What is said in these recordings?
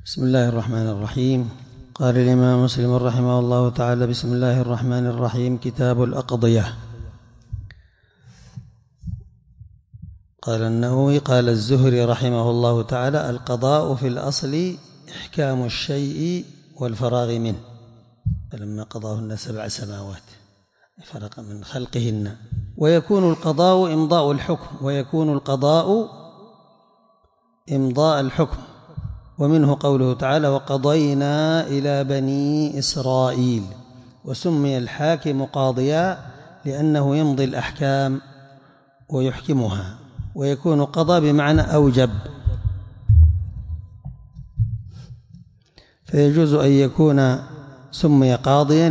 بسم الله الرحمن الرحيم. قال الإمام مسلم رحمه الله تعالى: بسم الله الرحمن الرحيم. كتاب الأقضية. قال النووي: قال الزهري رحمه الله تعالى: القضاء في الأصل إحكام الشيء والفراغ منه، فلما قضاهن 7 سماوات فرق من خلقهن. ويكون القضاء إمضاء الحكم، ويكون القضاء إمضاء الحكم. ومنه قوله تعالى: وقضينا إلى بني إسرائيل. وسمي الحاكم قاضيا لأنه يمضي الأحكام ويحكمها. ويكون قضى بمعنى أوجب، فيجوز أن يكون سمي قاضيا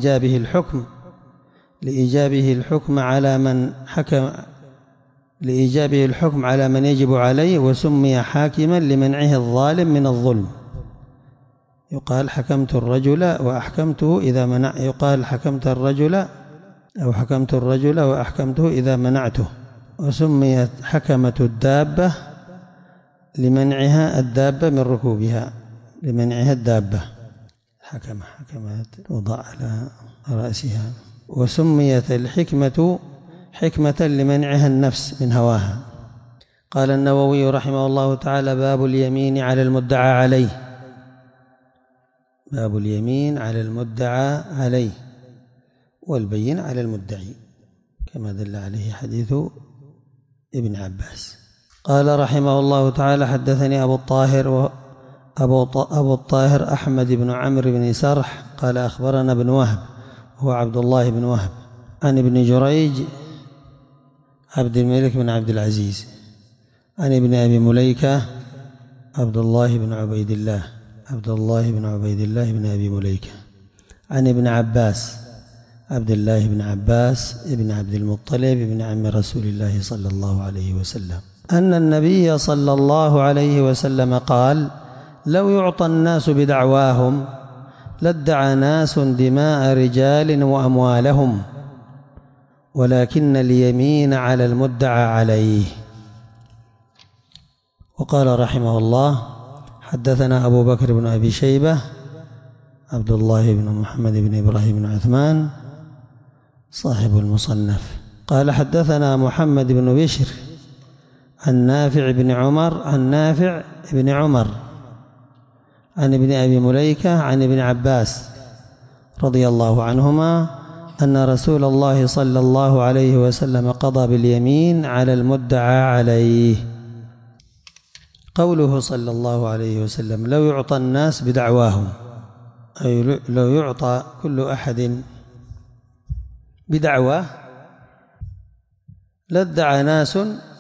لإيجابه الحكم على من حكم، لإيجابه الحكم على من يجب عليه. وسمي حاكما لمنعه الظالم من الظلم. يقال حكمت الرجل وأحكمته إذا منع، يقال حكمت الرجل أو حكمت الرجل وأحكمته إذا منعته. وسميت حكمة الدابة لمنعها الدابة من ركوبها، لمنعها الدابة حكمت وضع على رأسها. وسميت الحكمة حكمة لمنعها النفس من هواها. قال النووي رحمه الله تعالى: باب اليمين على المدعى عليه. باب اليمين على المدعى عليه والبين على المدعي، كما دل عليه حديث ابن عباس. قال رحمه الله تعالى: حدثني أبو الطاهر أحمد بن عمرو بن سرح قال أخبرنا ابن وهب، هو عبد الله بن وهب، عن ابن جريج عبد الملك بن عبد العزيز، عن ابن أبي مليكة عبد الله بن عبيد الله بن أبي مليكة، عن ابن عباس عبد الله بن عباس ابن عبد المطلب ابن عم رسول الله صلى الله عليه وسلم أن النبي صلى الله عليه وسلم قال: لو يعطى الناس بدعواهم لادعى ناس دماء رجال وأموالهم، ولكن اليمين على المدعى عليه. وقال رحمه الله: حدثنا أبو بكر بن أبي شيبة عبد الله بن محمد بن إبراهيم بن عثمان صاحب المصنف، قال حدثنا محمد بن بشر عن نافع بن عمر عن ابن أبي مليكة عن ابن عباس رضي الله عنهما أن رسول الله صلى الله عليه وسلم قضى باليمين على المدعى عليه. قوله صلى الله عليه وسلم: لو يعطى الناس بدعواهم، أي لو يعطى كل أحد بدعواه لادعى ناس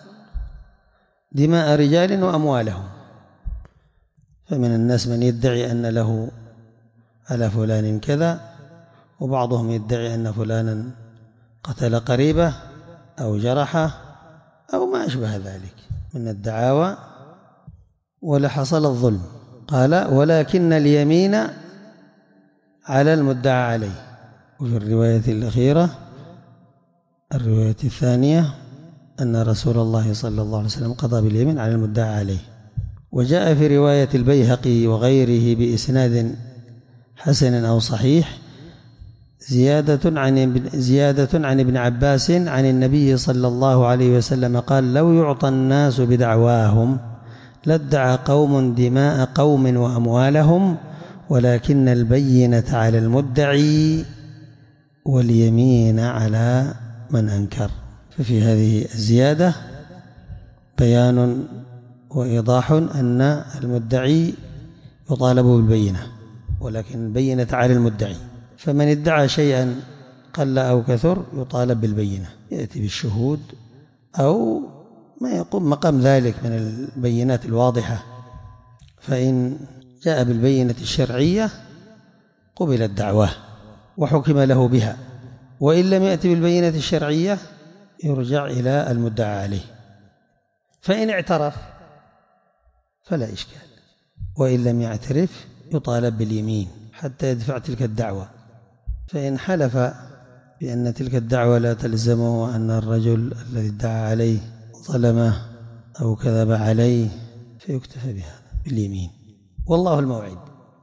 دماء رجال وأموالهم. فمن الناس من يدعي أن له على فلان كذا، وبعضهم يدعي أن فلانا قتل قريبه أو جرحه أو ما أشبه ذلك من الدعاوى، ولحصل الظلم. قال: ولكن اليمين على المدعى عليه. وفي الرواية الأخيرة، الرواية الثانية، أن رسول الله صلى الله عليه وسلم قضى باليمين على المدعى عليه. وجاء في رواية البيهقي وغيره بإسناد حسن أو صحيح زيادة عن ابن عباس عن النبي صلى الله عليه وسلم قال: لو يعطى الناس بدعواهم لادعى قوم دماء قوم وأموالهم، ولكن البينة على المدعي واليمين على من أنكر. ففي هذه الزيادة بيان وإيضاح أن المدعي يطالب بالبينة، ولكن البينة على المدعي. فمن ادعى شيئا قل أو كثر يطالب بالبينة، يأتي بالشهود أو ما يقوم مقام ذلك من البينات الواضحة. فإن جاء بالبينة الشرعية قبلت دعواه وحكم له بها، وإن لم يأتي بالبينة الشرعية يرجع إلى المدعى عليه. فإن اعترف فلا إشكال، وإن لم يعترف يطالب باليمين حتى يدفع تلك الدعوة. فإن حلف بأن تلك الدعوة لا تلزمه، وأن الرجل الذي ادعى عليه ظلمه أو كذب عليه، فيكتفى بهذا باليمين. والله الموعد.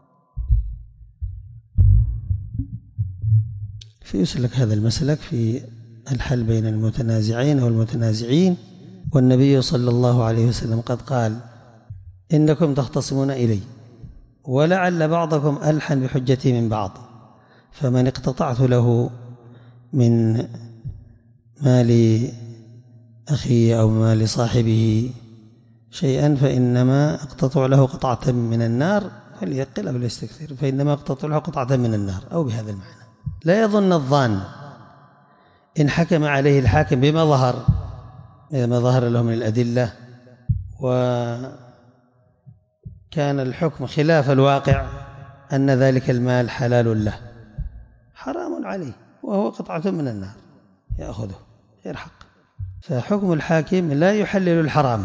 فيسلك هذا المسلك في الحل بين المتنازعين أو المتنازعين. والنبي صلى الله عليه وسلم قد قال: إنكم تختصمون إلي ولعل بعضكم ألحن بحجتي من بعض، فمن اقتطعت له من مال أخي أو مال صاحبه شيئا فإنما اقتطع له قطعة من النار، فليقل أو ليستكثر، فإنما اقتطع له قطعة من النار، أو بهذا المعنى. لا يظن الظان إن حكم عليه الحاكم بما ظهر له من الأدلة وكان الحكم خلاف الواقع أن ذلك المال حلال له، حرام عليه وهو قطعة من النار يأخذه غير حق. فحكم الحاكم لا يحلل الحرام.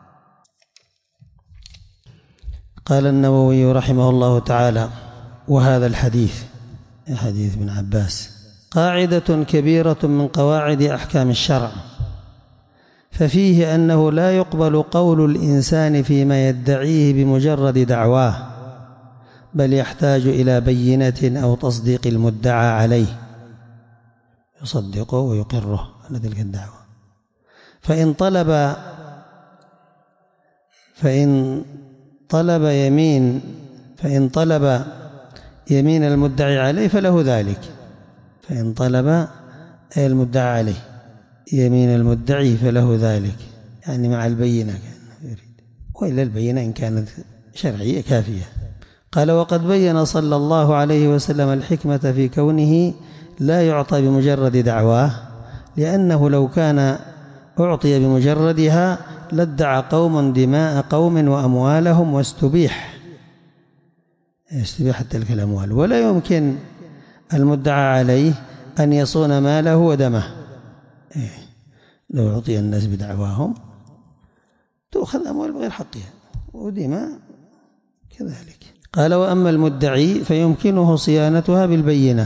قال النووي رحمه الله تعالى: وهذا الحديث، حديث ابن عباس، قاعدة كبيرة من قواعد أحكام الشرع، ففيه أنه لا يقبل قول الإنسان فيما يدعيه بمجرد دعواه، بل يحتاج إلى بينة أو تصديق المدعى عليه، يصدقه ويقره على تلك الدعوة. فإن طلب يمين المدعي عليه فله ذلك. فإن طلب المدعي عليه يمين المدعي فله ذلك، يعني مع البينة كان يريد، وإلا البينة إن كانت شرعية كافية. قال: وقد بين صلى الله عليه وسلم الحكمة في كونه لا يعطى بمجرد دعواه، لأنه لو كان أعطي بمجردها لادعى قوم دماء قوم وأموالهم واستبيحت تلك الأموال، ولا يمكن المدعى عليه أن يصون ماله ودمه. لو أعطي الناس بدعواهم تؤخذ أموال بغير حقها ودماء كذلك. قال: وأما المدعي فيمكنه صيانتها بالبينة،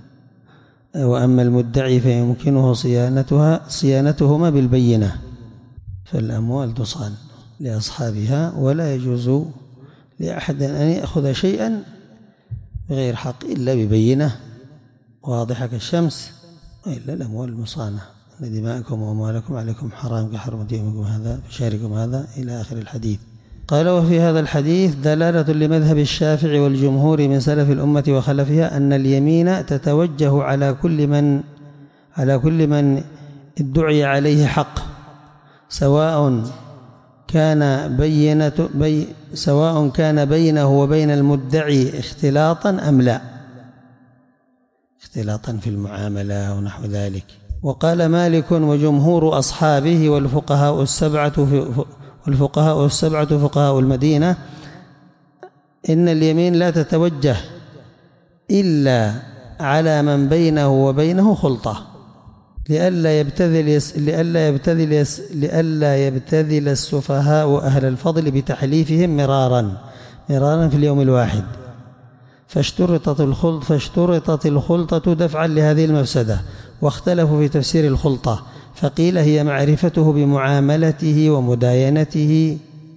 صيانتهما بالبينة، فالأموال تصان لأصحابها، ولا يجوز لأحد أن يأخذ شيئا بغير حق إلا ببينة واضحة كالشمس، إلا الأموال المصانة: أن دماءكم وأموالكم عليكم حرام كحرمة يومكم هذا في شهركم هذا، إلى آخر الحديث. قال: وفي هذا الحديث دلالة لمذهب الشافعي والجمهور من سلف الأمة وخلفها أن اليمين تتوجه على كل من ادعي عليه حق، سواء كان بينه وبين المدعي اختلاطا أم لا، اختلاطا في المعاملة ونحو ذلك. وقال مالك وجمهور أصحابه والفقهاء السبعة فقهاء المدينة: إن اليمين لا تتوجه إلا على من بينه وبينه خلطة، لئلا يبتذل السفهاء أهل الفضل بتحليفهم مرارا في اليوم الواحد، فاشترطت الخلطة دفعا لهذه المفسدة. واختلفوا في تفسير الخلطة، فقيل هي معرفته بمعاملته ومداينته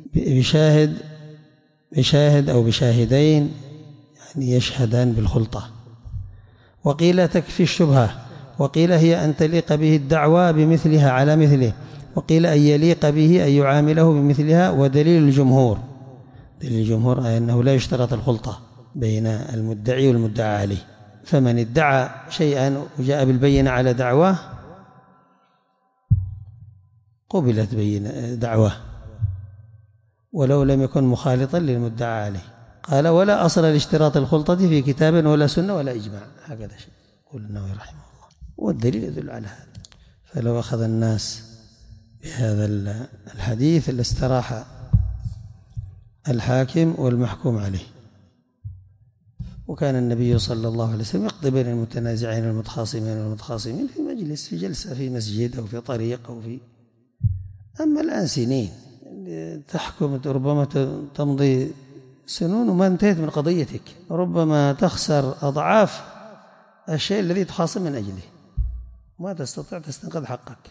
بشاهد أو بشاهدين، يعني يشهدان بالخلطة. وقيل تكفي الشبهة، وقيل هي أن تليق به الدعوى بمثلها على مثله، وقيل أن يليق به أن يعامله بمثلها. ودليل الجمهور أنه لا يشترط الخلطة بين المدعي والمدعى عليه، فمن ادعى شيئا وجاء بالبينة على دعواه قبلت دعواه ولو لم يكن مخالطا للمدعى عليه. قال: ولا أصل لاشتراط الخلطة في كتاب ولا سنة ولا إجماع. هكذا شيء يقول النووي رحمه الله، والدليل يدل على هذا. فلو أخذ الناس بهذا الحديث لاستراح الحاكم والمحكوم عليه. وكان النبي صلى الله عليه وسلم يقضي بين المتنازعين والمتخاصمين في مجلس، في جلسة في مسجد أو في طريق أو في. أما الآن سنين تحكم، ربما تمضي سنون وما انتهت من قضيتك، ربما تخسر أضعاف الشيء الذي تخاصم من أجله، ما تستطيع تستنقذ حقك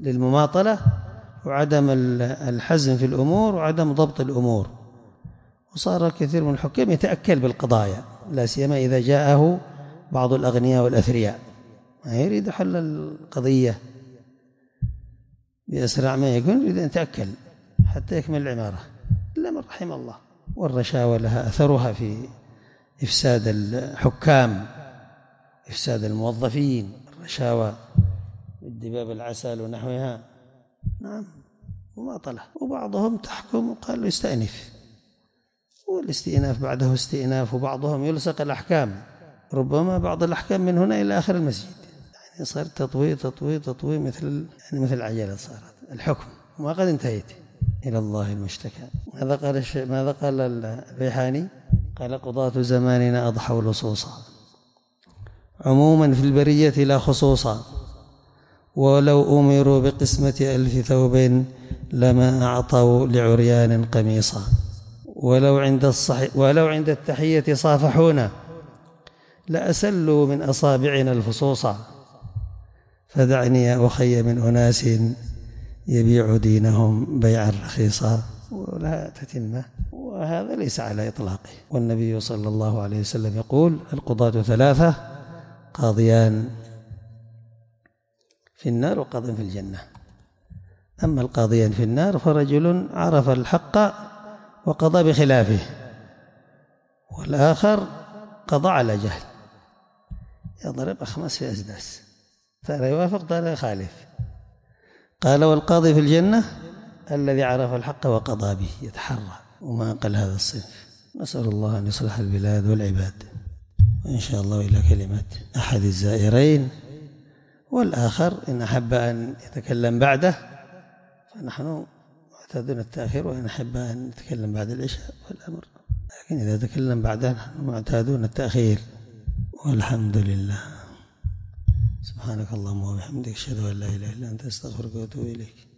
للمماطلة وعدم الحزم في الأمور وعدم ضبط الأمور وصار كثير من الحكام يتأكل بالقضايا، لا سيما إذا جاءه بعض الأغنياء والأثرياء ما يريد حل القضية بأسرع ما يكون، يريد أن يتأكل حتى يكمل العمارة إلا من رحم الله. والرشاوى لها أثرها في إفساد الحكام، إفساد الموظفين، الرشاوى الدباب العسل ونحوها. نعم مماطلة. وبعضهم تحكم وقال له يستأنف، والاستئناف بعده استئناف، وبعضهم يلصق الأحكام، ربما بعض الأحكام من هنا إلى آخر المسجد، يعني صار تطوي مثل عجلة صارت الحكم، وما قد انتهيت إلى الله المشتكى. ماذا قال الريحاني؟ قال قضاة زماننا أضحوا لصوصا عموما في البرية لا خصوصا، ولو أمروا بقسمة 1000 ثوب لما أعطوا لعريان قميصا، ولو عند التحية صافحونا لأسلوا من أصابعنا الفصوصا، فدعني يا أخي من أناس يبيع دينهم بيعا رخيصا. ولا تتمة، وهذا ليس على إطلاقه. والنبي صلى الله عليه وسلم يقول القضاة 3: قاضيان في النار وقاض في الجنة. أما القاضيان في النار فرجل عرف الحق وقضى بخلافه، والآخر قضى على جهل، يضرب أخماس في أسداس، ترى يوافق ترى يخالف. قال والقاضي في الجنة الذي عرف الحق وقضى به، يتحرى. وما أقل هذا الصنف. نسأل الله أن يصلح البلاد والعباد. وإن شاء الله إلى كلمة أحد الزائرين، والآخر إن أحب أن يتكلم بعده فنحن معتادون التأخير، وإن أحب أن يتكلم بعد العشاء والأمر، لكن إذا تكلم بعده نحن معتادون التأخير. والحمد لله. سبحانك اللهم وبحمدك أشهد أن لا إله إلا أنت أستغفرك وأتوب إليك.